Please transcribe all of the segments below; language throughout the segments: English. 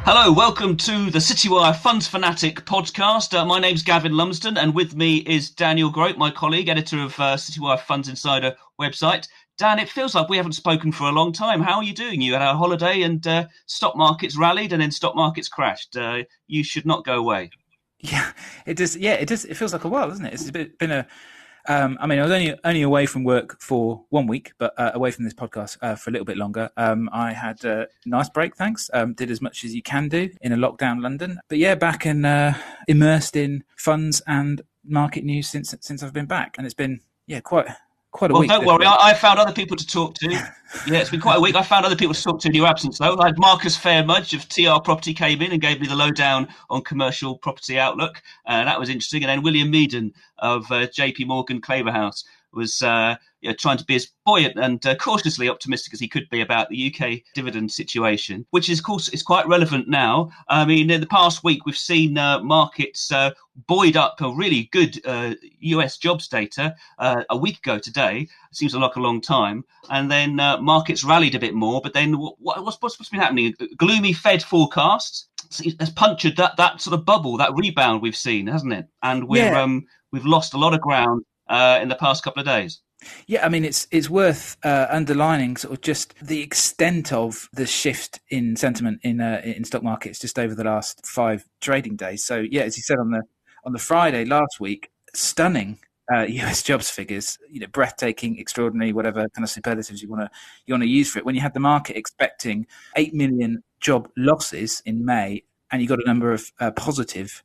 Hello, welcome to the Citywire Funds Fanatic podcast. My name's Gavin Lumsden, and with me is Daniel Grote, my colleague, editor of Citywire Funds Insider website. Dan, it feels like we haven't spoken for a long time. How are you doing? You had a holiday and stock markets rallied and then stock markets crashed. You should not go away. Yeah, it does. Yeah, it does. It feels like a while, doesn't it? It's been a. I mean, I was only away from work for 1 week, but away from this podcast for a little bit longer. I had a nice break, thanks. Did as much as you can do in a lockdown London. But yeah, back and immersed in funds and market news since I've been back, and it's been quite a week. Well, don't worry, I found other people to talk to. Yeah, it's been quite a week. I found other people to talk to in your absence, though. I had Marcus Fairmudge of TR Property came in and gave me the lowdown on commercial property outlook. That was interesting. And then William Meaden of JP Morgan Claverhouse was trying to be as buoyant and cautiously optimistic as he could be about the UK dividend situation, which is, of course, is quite relevant now. I mean, in the past week, we've seen markets buoyed up a really good US jobs data a week ago today. It seems like a long time. And then markets rallied a bit more. But then what's been happening? Gloomy Fed forecasts has punctured that sort of bubble, that rebound we've seen, hasn't it? And we've lost a lot of ground in the past couple of days. Yeah, I mean, it's worth underlining sort of just the extent of the shift in sentiment in stock markets just over the last 5 trading days. So yeah, as you said on the Friday last week, stunning US jobs figures, breathtaking, extraordinary, whatever kind of superlatives you want to use for it. When you had the market expecting 8 million job losses in May, and you got a number of positive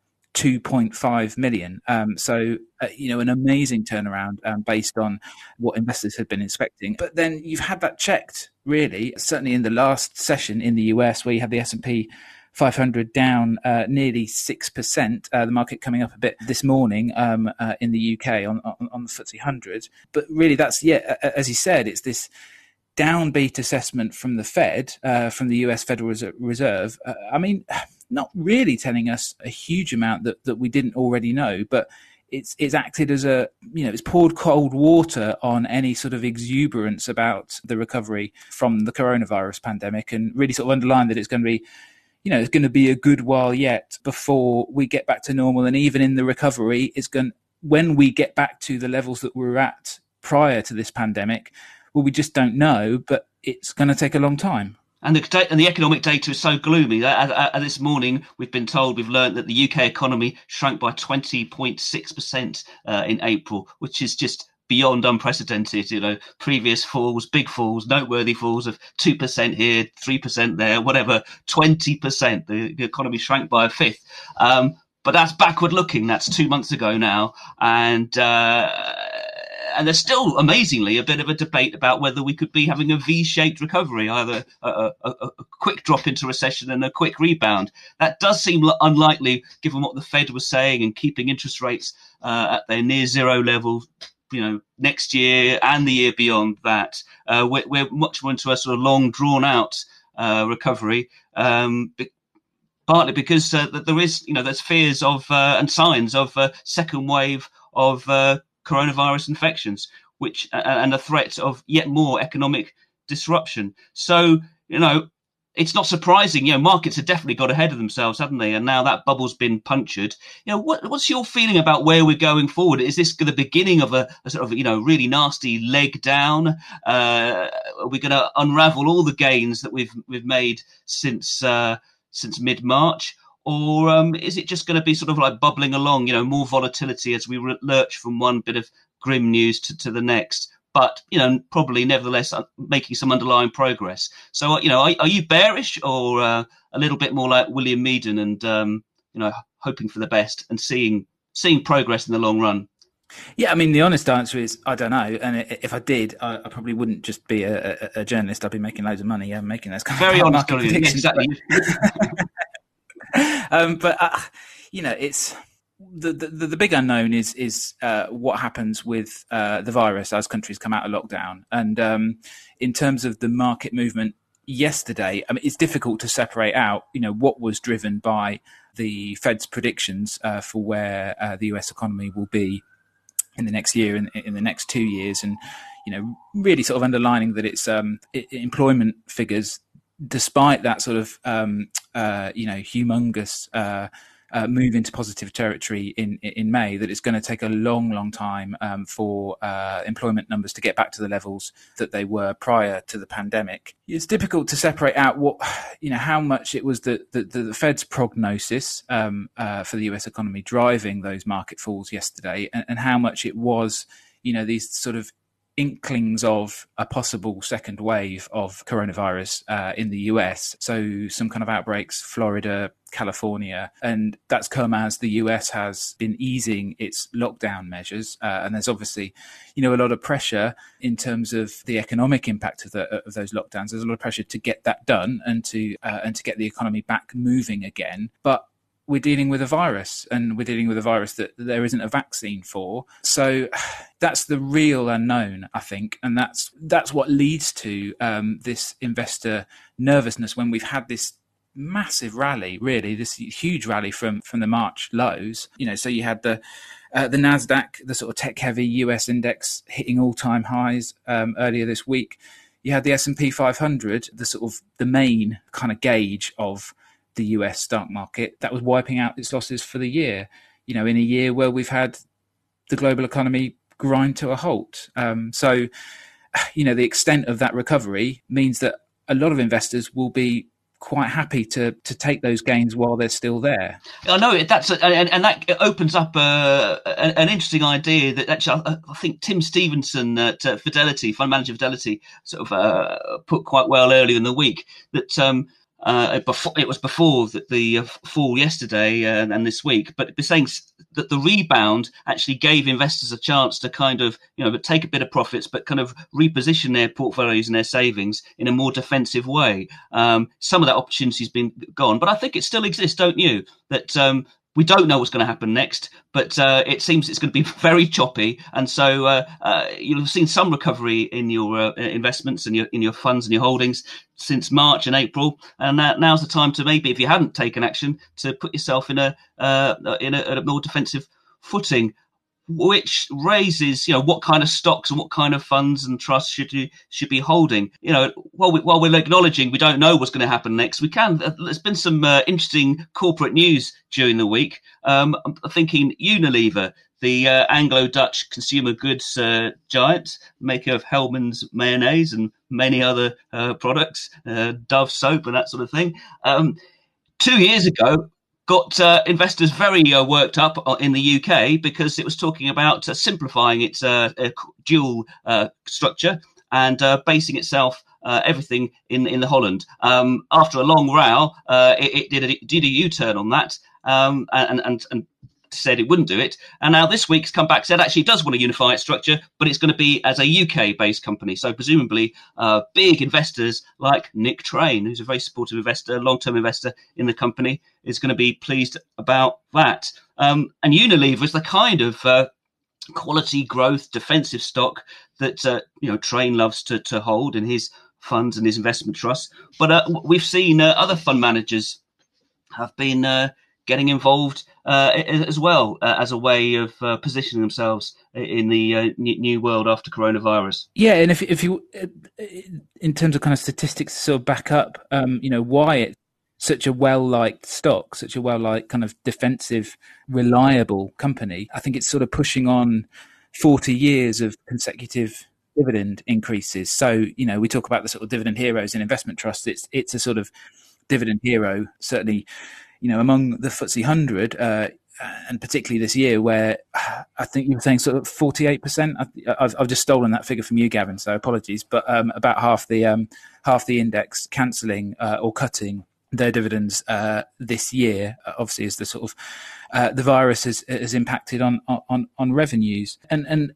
2.5 million. An amazing turnaround based on what investors had been expecting. But then you've had that checked, really, certainly in the last session in the US, where you had the S&P 500 down nearly 6%, the market coming up a bit this morning in the UK on the FTSE 100. But really, that's, as you said, it's this downbeat assessment from the Fed, from the US Federal Reserve. Not really telling us a huge amount that we didn't already know, but it's acted as it's poured cold water on any sort of exuberance about the recovery from the coronavirus pandemic, and really sort of underlined that it's going to be, it's going to be a good while yet before we get back to normal. And even in the recovery, when we get back to the levels that we were at prior to this pandemic, well, we just don't know, but it's going to take a long time. And the economic data is so gloomy. This morning, we've learned that the UK economy shrank by 20.6% in April, which is just beyond unprecedented. Previous falls, big falls, noteworthy falls of 2% here, 3% there, whatever, 20%. The economy shrank by a fifth. But that's backward looking. That's 2 months ago now. And there's still, amazingly, a bit of a debate about whether we could be having a V-shaped recovery, either a quick drop into recession and a quick rebound. That does seem unlikely, given what the Fed was saying and keeping interest rates at their near zero level, next year and the year beyond that. We're much more into a sort of long, drawn-out recovery, partly because there is, there's fears of and signs of a second wave of coronavirus infections, which and the threat of yet more economic disruption. So, it's not surprising. Markets have definitely got ahead of themselves, haven't they? And now that bubble's been punctured. What's your feeling about where we're going forward? Is this the beginning of a sort of really nasty leg down? Are we going to unravel all the gains that we've made since mid-March? Or is it just going to be sort of like bubbling along, more volatility as we lurch from one bit of grim news to the next, but, probably nevertheless making some underlying progress. So, are you bearish or a little bit more like William Meaden and, hoping for the best and seeing progress in the long run? Yeah, I mean, the honest answer is I don't know. And if I did, I probably wouldn't just be a journalist. I'd be making loads of money making those kind very of honest predictions. Exactly. It's the big unknown is what happens with the virus as countries come out of lockdown. And in terms of the market movement yesterday, I mean, it's difficult to separate out, what was driven by the Fed's predictions for where the US economy will be in the next year and in the next 2 years, and really sort of underlining that it's employment figures despite that sort of humongous move into positive territory in May, that it's going to take a long time for employment numbers to get back to the levels that they were prior to the pandemic. It's difficult to separate out how much it was the Fed's prognosis for the US economy driving those market falls yesterday, and how much it was, these sort of inklings of a possible second wave of coronavirus in the US. So some kind of outbreaks, Florida, California, and that's come as the US has been easing its lockdown measures. And there's obviously, a lot of pressure in terms of the economic impact of those lockdowns. There's a lot of pressure to get that done and to get the economy back moving again. But we're dealing with a virus, and we're dealing with a virus that there isn't a vaccine for. So that's the real unknown, I think. And that's what leads to this investor nervousness when we've had this massive rally, really, this huge rally from the March lows. So you had the NASDAQ, the sort of tech-heavy US index, hitting all-time highs earlier this week. You had the S&P 500, the sort of the main kind of gauge of the US stock market, that was wiping out its losses for the year, in a year where we've had the global economy grind to a halt. So the extent of that recovery means that a lot of investors will be quite happy to take those gains while they're still there. I know and that opens up an interesting idea that actually I think Tim Stevenson at Fidelity, fund manager Fidelity, sort of put quite well earlier in the week, that it was before the fall yesterday and this week, but it was saying that the rebound actually gave investors a chance to kind of, take a bit of profits, but kind of reposition their portfolios and their savings in a more defensive way. Some of that opportunity's been gone, but I think it still exists, don't you? That we don't know what's going to happen next, but it seems it's going to be very choppy. And so you'll have seen some recovery in your investments and in your funds and your holdings since March and April. And now's the time to, maybe, if you hadn't taken action, to put yourself in a more defensive footing, which raises, what kind of stocks and what kind of funds and trusts should be holding. While we're acknowledging we don't know what's going to happen next, there's been some interesting corporate news during the week. I'm thinking Unilever, the Anglo-Dutch consumer goods giant, maker of Hellmann's mayonnaise and many other products, Dove soap and that sort of thing. 2 years ago, got investors very worked up in the UK because it was talking about simplifying its dual structure and basing itself everything in the Holland. After a long row, it did a U-turn on that and said it wouldn't do it. And now this week's come back, said actually it does want to unify its structure, but it's going to be as a UK-based company. So presumably big investors like Nick Train, who's a very supportive investor, long-term investor in the company, is going to be pleased about that. And Unilever is the kind of quality growth defensive stock that Train loves to hold in his funds and his investment trusts. But we've seen other fund managers have been getting involved as well as a way of positioning themselves in the new world after coronavirus. Yeah, and if you, in terms of kind of statistics, to sort of back up, why it's such a well-liked stock, such a well-liked kind of defensive, reliable company, I think it's sort of pushing on 40 years of consecutive dividend increases. So, we talk about the sort of dividend heroes in investment trusts. It's a sort of dividend hero, certainly, among the FTSE 100, and particularly this year, where I think you were saying sort of 48%. I've just stolen that figure from you, Gavin, so apologies. But about half the index cancelling or cutting their dividends this year, obviously, as the sort of the virus has impacted on revenues and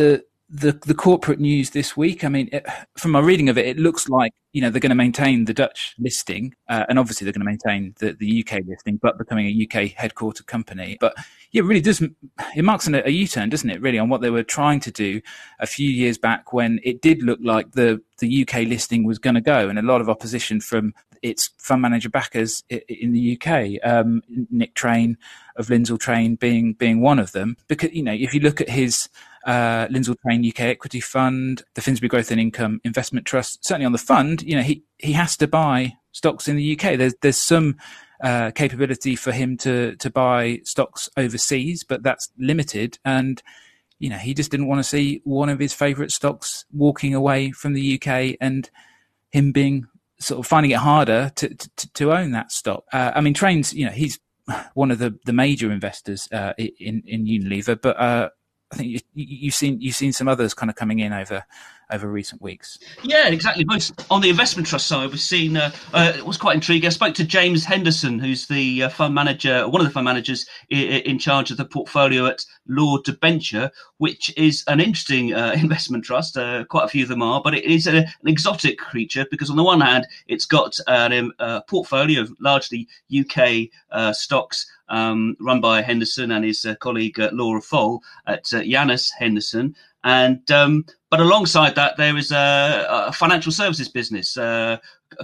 the corporate news this week. I mean, from my reading of it, it looks like they're going to maintain the Dutch listing, and obviously they're going to maintain the UK listing, but becoming a UK headquartered company. But yeah, it really does. It marks a U-turn, doesn't it? Really, on what they were trying to do a few years back, when it did look like the UK listing was going to go, and a lot of opposition from its fund manager backers in the UK, Nick Train of Lindsell Train being one of them. Because if you look at his Lindsell Train UK Equity Fund, the Finsbury Growth and Income Investment Trust. Certainly on the fund, he has to buy stocks in the UK. There's some capability for him to buy stocks overseas, but that's limited. And he just didn't want to see one of his favourite stocks walking away from the UK and him being sort of finding it harder to own that stock. Trains, he's one of the major investors in Unilever, but I think you've seen some others kind of coming in over recent weeks. Yeah, exactly. Both on the investment trust side, we've seen it was quite intriguing. I spoke to James Henderson, who's the fund manager, one of the fund managers in charge of the portfolio at Lord Debenture, which is an interesting investment trust. Quite a few of them are, but it is an exotic creature because on the one hand, it's got a portfolio of largely UK stocks run by Henderson and his colleague Laura Foll at Janus Henderson. And but alongside that, there is a financial services business, a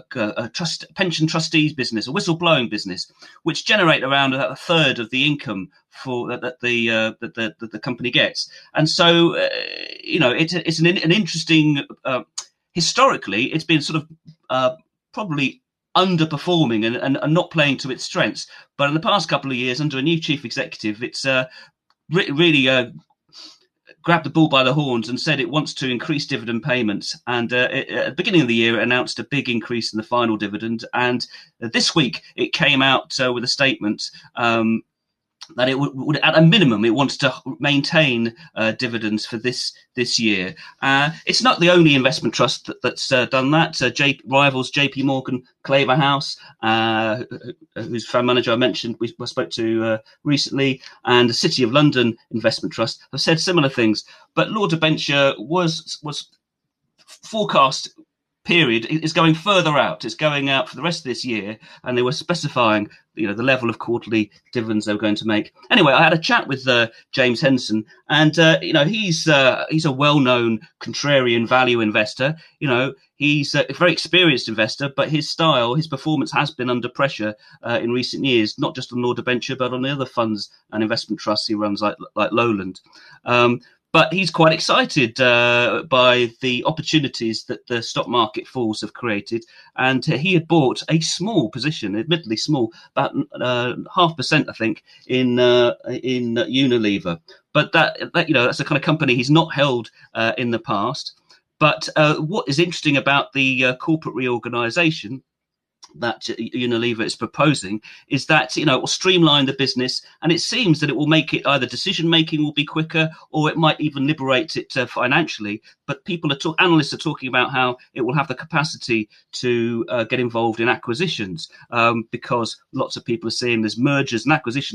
pension trustees business, a whistleblowing business, which generate around a third of the income that the company gets. And so, it's an interesting. Historically, it's been sort of probably underperforming and not playing to its strengths. But in the past couple of years, under a new chief executive, it's really grabbed the bull by the horns and said it wants to increase dividend payments. And at the beginning of the year, it announced a big increase in the final dividend. And this week, it came out with a statement that it would, at a minimum, it wants to maintain dividends for this year. It's not the only investment trust that's done that. Rivals JP Morgan Claverhouse, whose fund manager I mentioned, we spoke to recently, and the City of London Investment Trust have said similar things. But Lord Debenture was forecast period is going further out. It's going out for the rest of this year, and they were specifying, the level of quarterly dividends they were going to make. Anyway, I had a chat with James Henson, and he's a well-known contrarian value investor. He's a very experienced investor, but his performance has been under pressure in recent years, not just on Lord Debenture, but on the other funds and investment trusts he runs, like Lowland. But he's quite excited by the opportunities that the stock market falls have created. And he had bought a small position, admittedly small, about 0.5%, I think, in Unilever. But that's a kind of company he's not held in the past. But what is interesting about the corporate reorganisation that Unilever is proposing is that, it will streamline the business, and it seems that it will make it either decision making will be quicker, or it might even liberate it financially. But analysts are talking about how it will have the capacity to get involved in acquisitions because lots of people are seeing there's mergers and acquisitions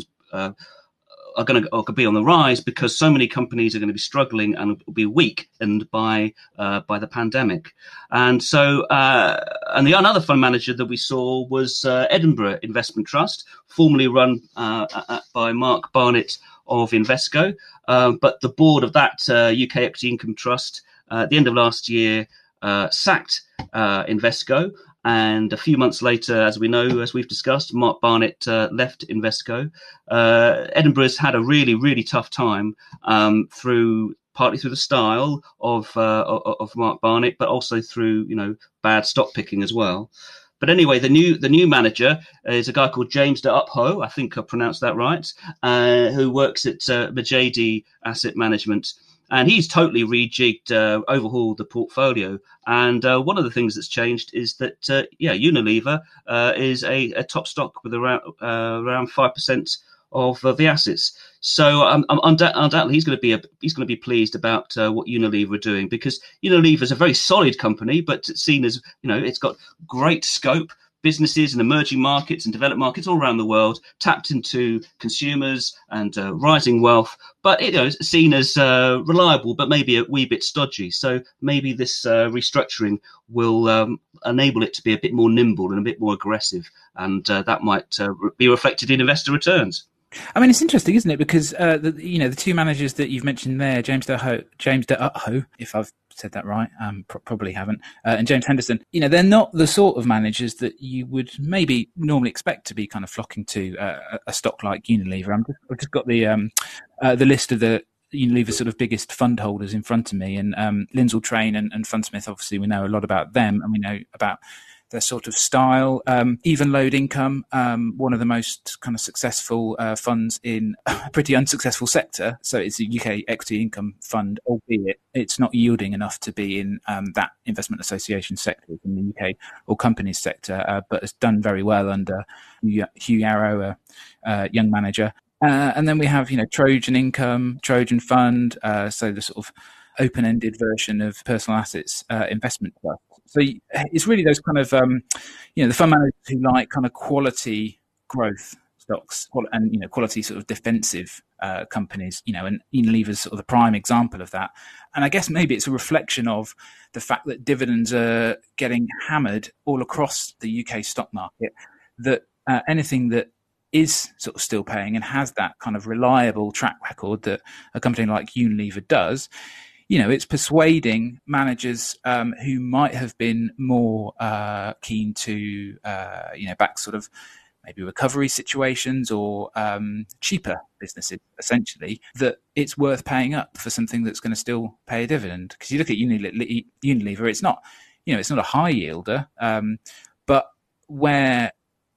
are going to be on the rise because so many companies are going to be struggling and will be weakened by the pandemic. And so, and another fund manager that we saw was Edinburgh Investment Trust, formerly run by Mark Barnett of Invesco. But the board of that UK Equity Income Trust at the end of last year sacked Invesco. And a few months later, as we know, as we've discussed, Mark Barnett left Invesco. Edinburgh's had a really, really tough time partly through the style of Mark Barnett, but also through bad stock picking as well. But anyway, the new manager is a guy called James de Upho, I think I pronounced that right, who works at Majidi Asset Management. And he's totally rejigged, overhauled the portfolio. And one of the things that's changed is that, Unilever is a top stock with around 5% of the assets. So undoubtedly he's going to be pleased about what Unilever are doing, because Unilever is a very solid company, but it's seen as it's got great scope. Businesses in emerging markets and developed markets all around the world, tapped into consumers and rising wealth, but it's seen as reliable, but maybe a wee bit stodgy. So maybe this restructuring will enable it to be a bit more nimble and a bit more aggressive, and that might be reflected in investor returns. I mean, it's interesting, isn't it? Because the two managers that you've mentioned there, James de Upho, if I've said that right, probably haven't, and James Henderson, they're not the sort of managers that you would maybe normally expect to be kind of flocking to a stock like Unilever. I've just got the list of the Unilever's sort of biggest fund holders in front of me, and Lindsell Train and Fundsmith, obviously we know a lot about them, and we know about their sort of style. Even Load Income, one of the most kind of successful funds in a pretty unsuccessful sector. So it's a UK equity income fund, albeit it's not yielding enough to be in that investment association sector in the UK or companies sector, but has done very well under Hugh Yarrow, a young manager. And then we have, Trojan Income, Trojan Fund, so the sort of open-ended version of personal assets investment trust. So it's really those kind of, the fund managers who like kind of quality growth stocks and, quality sort of defensive companies, and Unilever's sort of the prime example of that. And I guess maybe it's a reflection of the fact that dividends are getting hammered all across the UK stock market, that anything that is sort of still paying and has that kind of reliable track record that a company like Unilever does, it's persuading managers who might have been more keen to, back sort of maybe recovery situations or cheaper businesses, essentially, that it's worth paying up for something that's going to still pay a dividend. Because you look at Unilever, it's not, it's not a high yielder, but where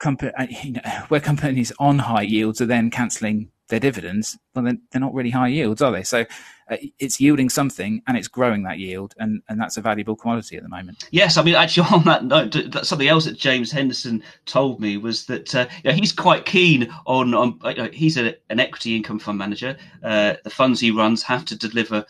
companies on high yields are then cancelling their dividends, well, then they're not really high yields, are they? So it's yielding something and it's growing that yield, and that's a valuable commodity at the moment. Yes, I mean, actually, on that note, something else that James Henderson told me was that he's quite keen on he's an equity income fund manager. The funds he runs have to deliver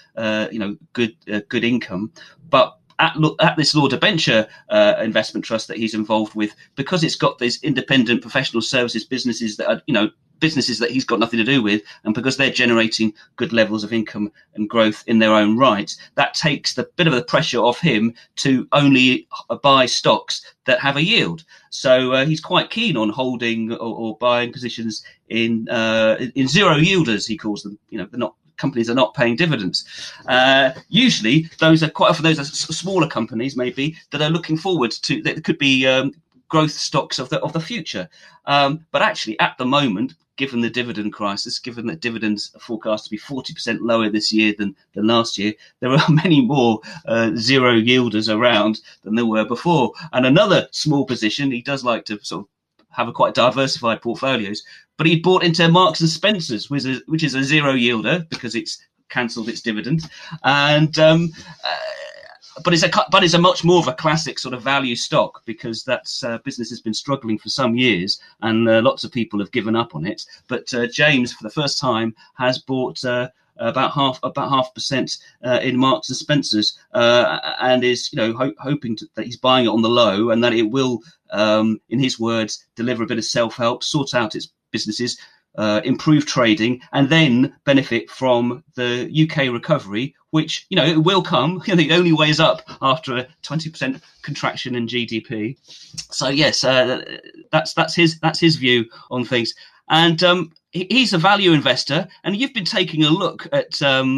good income, but at this Lord Abenture investment trust that he's involved with, because it's got these independent professional services businesses that are, businesses that he's got nothing to do with, and because they're generating good levels of income and growth in their own right, that takes the bit of the pressure off him to only buy stocks that have a yield. So he's quite keen on holding or buying positions in zero yielders, he calls them. They're not. Companies are not paying dividends. Usually, those are smaller companies, maybe, that are looking forward to. That could be growth stocks of the future. But actually, at the moment, given the dividend crisis, given that dividends are forecast to be 40% lower this year than last year, there are many more zero yielders around than there were before. And another small position, he does like to sort of have a quite diversified portfolios, but he bought into Marks and Spencer's, which is a zero yielder because it's cancelled its dividend, and but it's a much more of a classic sort of value stock, because that's business has been struggling for some years, and lots of people have given up on it. But James, for the first time, has bought about 0.5% in Marks and Spencer's, and is hoping that he's buying it on the low, and that it will, in his words, deliver a bit of self-help, sort out its businesses, improve trading, and then benefit from the UK recovery, which it will come. It only weighs up after a 20% contraction in GDP. So yes, that's his view on things, and he's a value investor, and you've been taking a look at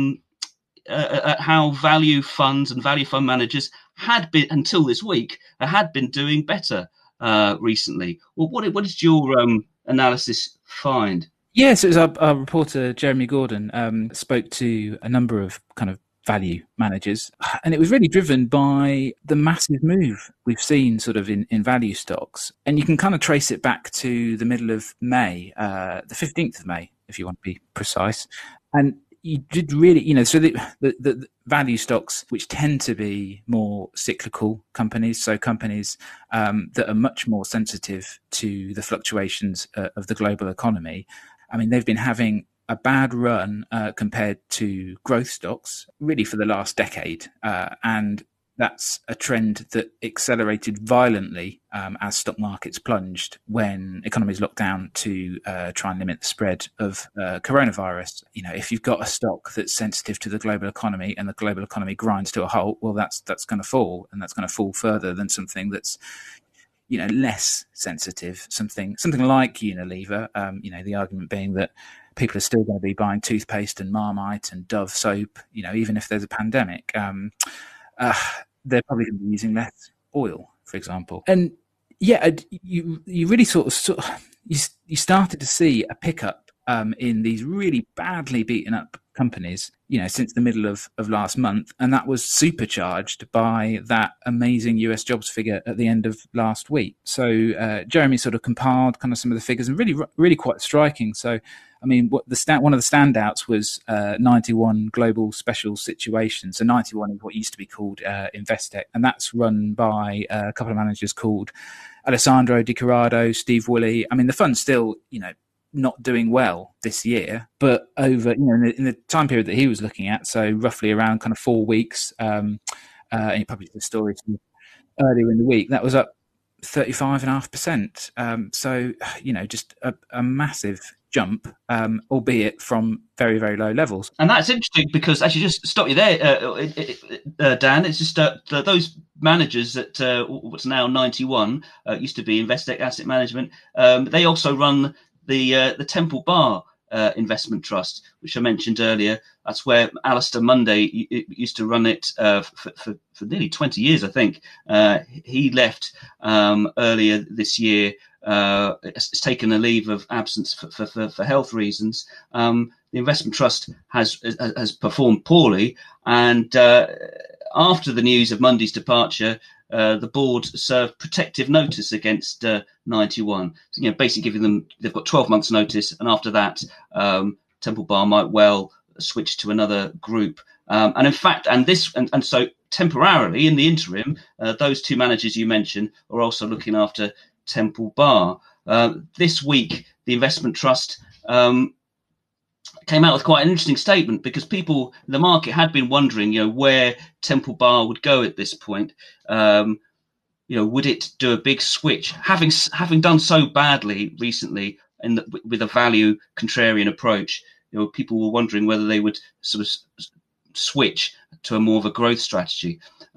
how value funds and value fund managers had been, until this week, had been doing better recently. Well, what did your analysis find? Yes, it was our reporter Jeremy Gordon spoke to a number of kind of value managers, and it was really driven by the massive move we've seen sort of in value stocks. And you can kind of trace it back to the middle of May, the 15th of May, if you want to be precise. And you did really, so the value stocks, which tend to be more cyclical companies, so companies that are much more sensitive to the fluctuations of the global economy. I mean, they've been having a bad run compared to growth stocks really for the last decade. And that's a trend that accelerated violently as stock markets plunged when economies locked down to try and limit the spread of coronavirus. If you've got a stock that's sensitive to the global economy and the global economy grinds to a halt, well, that's going to fall, and that's going to fall further than something that's less sensitive, something like Unilever. The argument being that people are still going to be buying toothpaste and Marmite and Dove soap, even if there's a pandemic. They're probably going to be using less oil, for example. And you really you started to see a pickup in these really badly beaten up companies, since the middle of last month. And that was supercharged by that amazing US jobs figure at the end of last week. So Jeremy sort of compiled kind of some of the figures, and really, really quite striking. So, I mean, one of the standouts was 91 Global Special Situations. So 91 is what used to be called Investec, and that's run by a couple of managers called Alessandro Di Corrado, Steve Woolley. I mean, the fund's still, not doing well this year, but over, in the time period that he was looking at, so roughly around kind of 4 weeks, and he published the story earlier in the week, that was up 35.5%. So, just a massive jump, albeit from very, very low levels. And that's interesting because, actually, just stop you there, Dan, it's just those managers at what's now 91, used to be Investec Asset Management, they also run the Temple Bar Investment Trust, which I mentioned earlier. That's where Alistair Munday used to run it for nearly 20 years, I think. He left earlier this year. Has taken a leave of absence for health reasons. The investment trust has performed poorly, and after the news of Munday's departure, the board served protective notice against 91. So, basically giving them, they've got 12 months notice, and after that, Temple Bar might well switch to another group. And in fact, and so temporarily in the interim, those two managers you mentioned are also looking after Temple Bar. This week, the investment trust came out with quite an interesting statement, because the market had been wondering, where Temple Bar would go at this point. Would it do a big switch, having done so badly recently with a value contrarian approach? People were wondering whether they would sort of switch to a more of a growth strategy.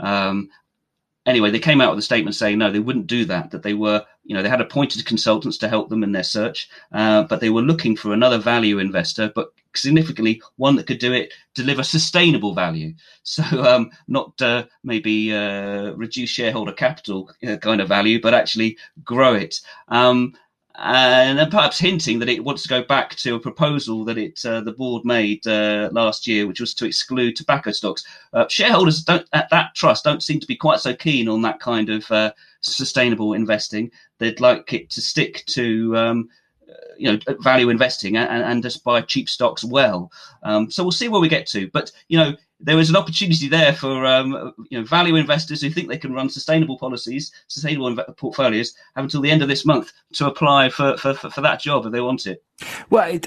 Anyway, they came out with a statement saying no, they wouldn't do that. That they were, they had appointed consultants to help them in their search, but they were looking for another value investor, but significantly one that could deliver sustainable value. So not maybe reduce shareholder capital kind of value, but actually grow it. And perhaps hinting that it wants to go back to a proposal that the board made last year, which was to exclude tobacco stocks. Shareholders at that trust don't seem to be quite so keen on that kind of sustainable investing. They'd like it to stick to value investing and just buy cheap stocks well. So we'll see where we get to. But there is an opportunity there for value investors who think they can run sustainable policies, sustainable portfolios, have until the end of this month to apply for that job if they want it. Well,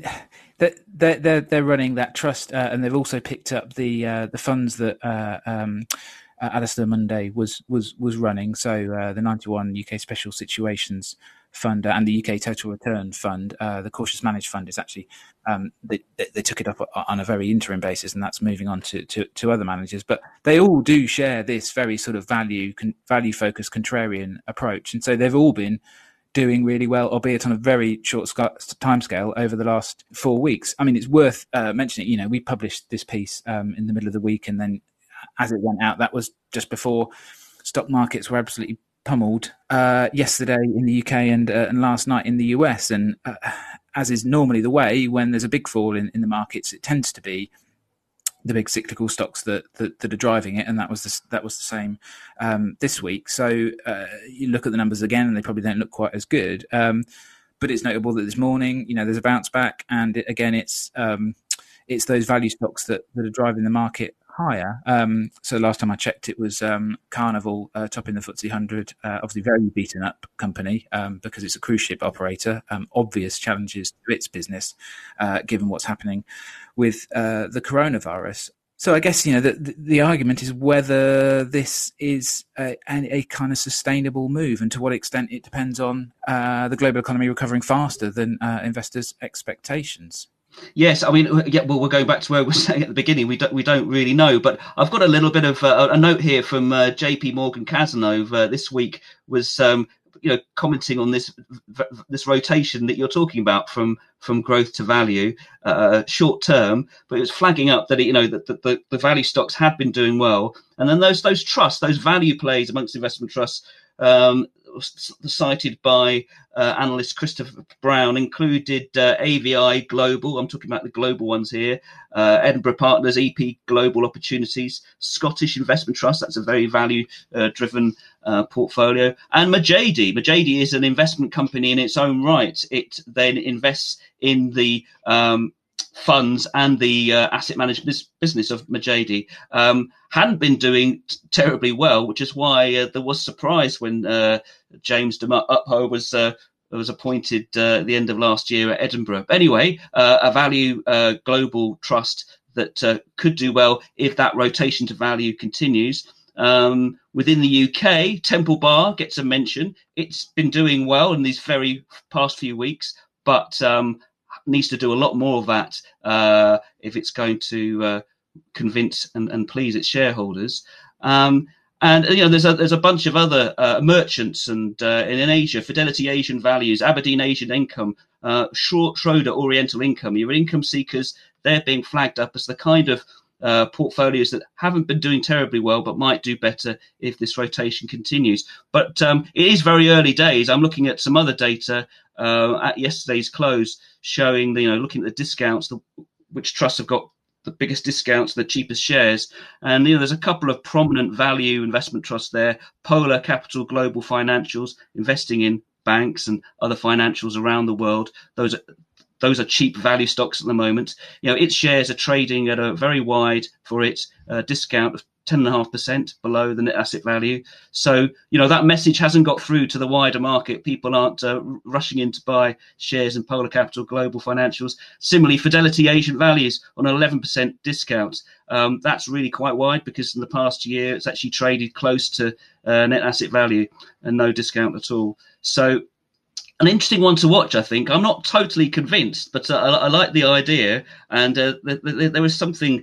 they're running that trust, and they've also picked up the funds that Alistair Munday was running. So the 91 UK Special Situations Fund and the UK Total Return Fund, the Cautious Managed Fund, is actually they took it up on a very interim basis, and that's moving on to other managers. But they all do share this very sort of value focused contrarian approach, and so they've all been doing really well, albeit on a very short timescale over the last 4 weeks. I mean, it's worth mentioning. We published this piece in the middle of the week, and then as it went out, that was just before stock markets were absolutely pummeled yesterday in the UK and last night in the US. And as is normally the way, when there's a big fall in the markets, it tends to be the big cyclical stocks that are driving it, and that was the same this week. So you look at the numbers again, and they probably don't look quite as good. But it's notable that this morning, there's a bounce back, and it's those value stocks that are driving the market higher. So last time I checked, it was Carnival topping the FTSE 100, obviously very beaten up company because it's a cruise ship operator, obvious challenges to its business given what's happening with the coronavirus. So I guess, the argument is whether this is a kind of sustainable move, and to what extent it depends on the global economy recovering faster than investors' expectations. Yes, I mean, we're going back to where we were saying at the beginning. We don't really know, but I've got a little bit of a note here from JP Morgan Cazenove this week, was commenting on this rotation that you're talking about from growth to value, short term, but it was flagging up that that the value stocks had been doing well, and then those trusts, those value plays amongst investment trusts, cited by analyst Christopher Brown included AVI Global. I'm talking about the global ones here. Edinburgh Partners, EP Global Opportunities, Scottish Investment Trust. That's a very value-driven portfolio. And Majady. Majady is an investment company in its own right. It then invests in the funds and the asset management business of Majady. Hadn't been doing terribly well, which is why there was surprise when James de Upho was appointed at the end of last year at Edinburgh. But anyway, a value global trust that could do well if that rotation to value continues. Within the UK, Temple Bar gets a mention. It's been doing well in these very past few weeks, but needs to do a lot more of that if it's going to convince and please its shareholders. And there's a bunch of other merchants and in Asia, Fidelity Asian Values, Aberdeen Asian Income, Schroeder Oriental Income. Your income seekers, they're being flagged up as the kind of portfolios that haven't been doing terribly well, but might do better if this rotation continues. But it is very early days. I'm looking at some other data at yesterday's close, showing looking at the discounts, which trusts have got the biggest discounts, the cheapest shares, and there's a couple of prominent value investment trusts there. Polar Capital Global Financials, investing in banks and other financials around the world. Those are cheap value stocks at the moment. Its shares are trading at a very wide, for its discount of 10.5% below the net asset value. So, that message hasn't got through to the wider market. People aren't rushing in to buy shares in Polar Capital Global Financials. Similarly, Fidelity Asian Values on an 11% discount. That's really quite wide because in the past year, it's actually traded close to net asset value and no discount at all. So, an interesting one to watch, I think. I'm not totally convinced, but I like the idea. And there was something.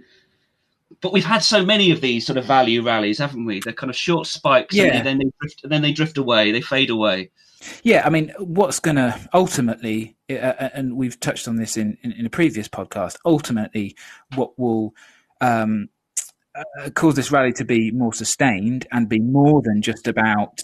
But we've had so many of these sort of value rallies, haven't we? They're kind of short spikes, and then they drift away, they fade away. Yeah, I mean, what's going to ultimately, and we've touched on this in a previous podcast, ultimately what will cause this rally to be more sustained and be more than just about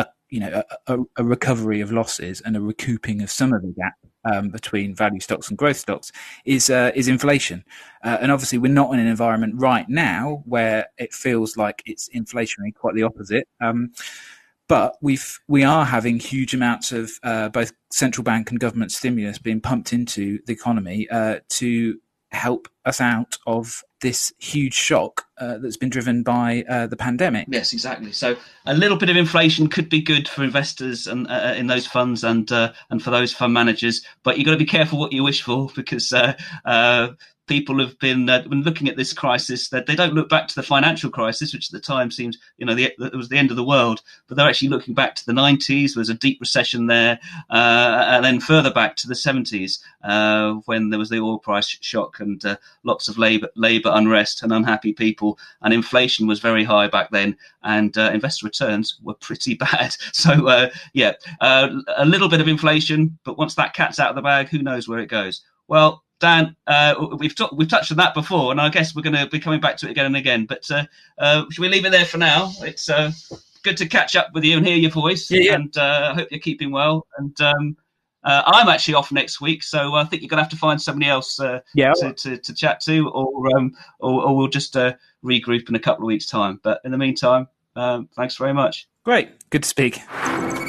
a recovery of losses and a recouping of some of the gap between value stocks and growth stocks is inflation. And obviously we're not in an environment right now where it feels like it's inflationary, quite the opposite. But we are having huge amounts of both central bank and government stimulus being pumped into the economy to help us out of this huge shock that's been driven by the pandemic. Yes, exactly. So a little bit of inflation could be good for investors and in those funds and for those fund managers. But you've got to be careful what you wish for, because people have been looking at this crisis, that they don't look back to the financial crisis, which at the time seemed, it was the end of the world, but they're actually looking back to the 90s. There was a deep recession there, and then further back to the 70s, when there was the oil price shock and lots of labor unrest and unhappy people, and inflation was very high back then, and investor returns were pretty bad. So a little bit of inflation, but once that cat's out of the bag, who knows where it goes. Well, Dan, we've touched on that before, and I guess we're going to be coming back to it again and again. But should we leave it there for now? It's good to catch up with you and hear your voice, and I hope you're keeping well. And I'm actually off next week, so I think you're going to have to find somebody else to chat to, or we'll just regroup in a couple of weeks' time. But in the meantime, thanks very much. Great, good to speak.